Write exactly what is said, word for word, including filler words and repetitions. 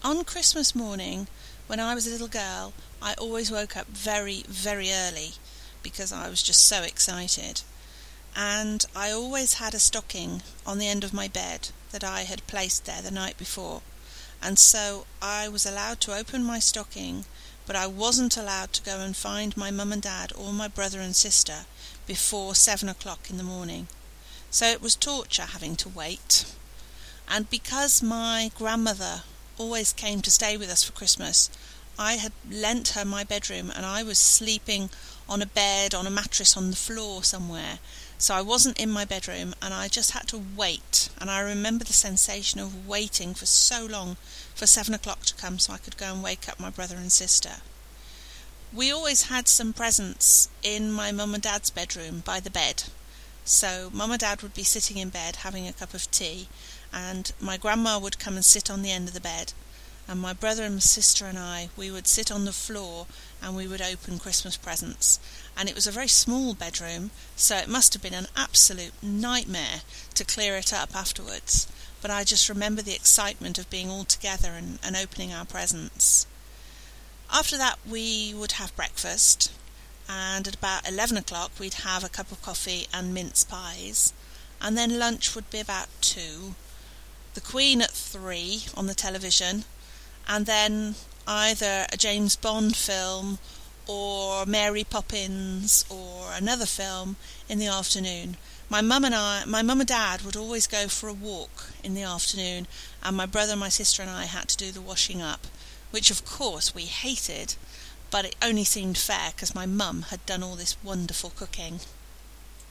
on Christmas morning, when I was a little girl, I always woke up very, very early because I was just so excited. And I always had a stocking on the end of my bed that I had placed there the night before. And so I was allowed to open my stocking, but I wasn't allowed to go and find my mum and dad or my brother and sister before seven o'clock in the morning. So it was torture having to wait. And because my grandmother always came to stay with us for Christmas, I had lent her my bedroom and I was sleeping on a bed, on a mattress on the floor somewhere. So I wasn't in my bedroom and I just had to wait. And I remember the sensation of waiting for so long for seven o'clock to come so I could go and wake up my brother and sister. We always had some presents in my mum and dad's bedroom by the bed. So mum and dad would be sitting in bed having a cup of tea, and my grandma would come and sit on the end of the bed, and my brother and my sister and I, we would sit on the floor and we would open Christmas presents. And it was a very small bedroom, so it must have been an absolute nightmare to clear it up afterwards. But I just remember the excitement of being all together and, and opening our presents. After that we would have breakfast, and at about eleven o'clock we'd have a cup of coffee and mince pies, and then lunch would be about two, the Queen at three on the television, and then either a James Bond film or Mary Poppins or another film in the afternoon. My mum and I, my mum and dad would always go for a walk in the afternoon, and my brother, my sister and I had to do the washing up, which of course we hated, but it only seemed fair because my mum had done all this wonderful cooking.